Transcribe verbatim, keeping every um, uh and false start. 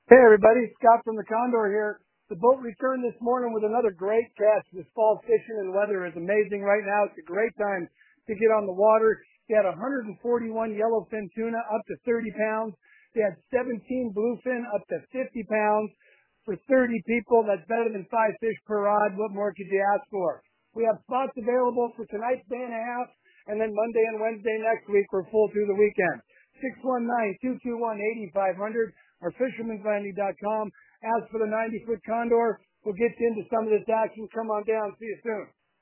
Hey everybody, Scott from the Condor here. The boat returned this morning with another great catch. This fall fishing and weather is amazing right now. It's a great time to get on the water. They had one hundred forty-one yellowfin tuna up to thirty pounds. They had seventeen bluefin up to fifty pounds. For thirty people, that's better than five fish per rod. What more could you ask for? We have spots available for tonight's day and a half, and then Monday and Wednesday next week we're full through the weekend. six one nine, two two one, eight five zero zero or fisherman's landing dot com. As for the ninety-foot Condor, we'll get you into some of this action. Come on down. See you soon.